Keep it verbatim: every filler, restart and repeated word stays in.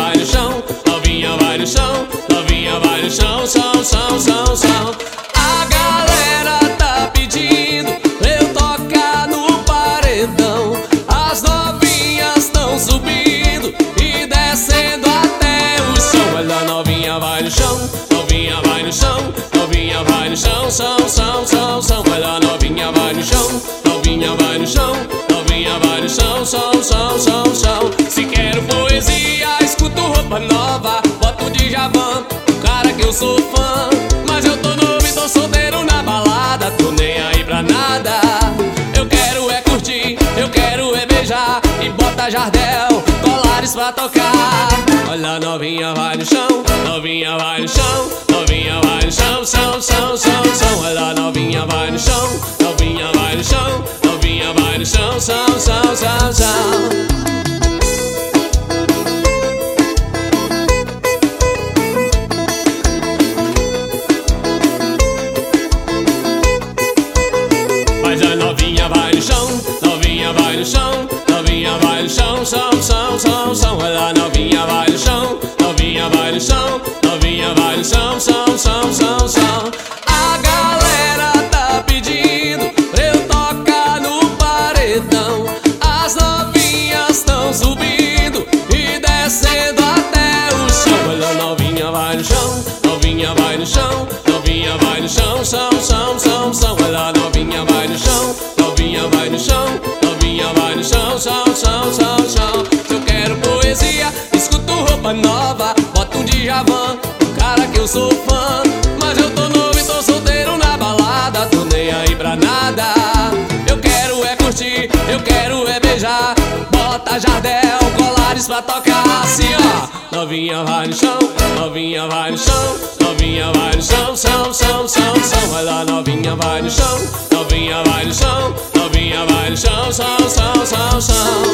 vai no chão, novinha vai no chão, novinha vai no chão, chão, chão, chão, chão. A galera tá pedindo pra eu tocar no paredão. As novinhas tão subindo e descendo até o chão. Olha, novinha vai no chão, novinha vai no chão, novinha vai no chão, chão, chão, chão, chão. Olha, novinha vai no chão, novinha vai no chão, novinha vai no chão, chão, chão, chão, chão. Se quero poesia, escuto roupa nova, boto Djavan, o cara que eu sou fã. Mas eu tô novo e tô solteiro na balada, tô nem aí pra nada. Eu quero é curtir, eu quero é beijar e bota Jardel, Colares pra tocar. Olha, novinha vai no chão, novinha vai no chão, novinha vai no chão, chão, chão, chão, chão. Olha, novinha vai no chão, novinha vai no chão, novinha vai no chão, chão, chão, chão, chão. Mas a novinha vai no chão, novinha vai no chão, novinha vai no chão, chão, chão, chão, chão. Olha, novinha vai no chão, novinha vai no chão, novinha vai no chão, chão, chão, chão, chão. A galera tá pedindo pra eu tocar no paredão. As novinhas tão subindo e descendo até o chão. Olha, novinha vai no chão, novinha vai no chão, novinha vai no chão, chão, chão, chão, chão. Olha, novinha vai no chão, novinha vai no chão, novinha vai no chão, chão, chão, chão, chão. Se eu quero poesia, escuto roupa nova, boto um Djavan, o cara que eu sou fã. Mas eu tô novo e tô solteiro na balada, tô nem aí pra nada. Eu quero é curtir, eu quero é beijar, bota Jardel, Colares pra tocar. Assim, ó, novinha vai no chão, novinha vai no chão, novinha vai no chão, chão, chão, chão, chão. Olha, novinha vai no chão, novinha vai no chão, novinha vai no chão, chão, chão, chão, chão.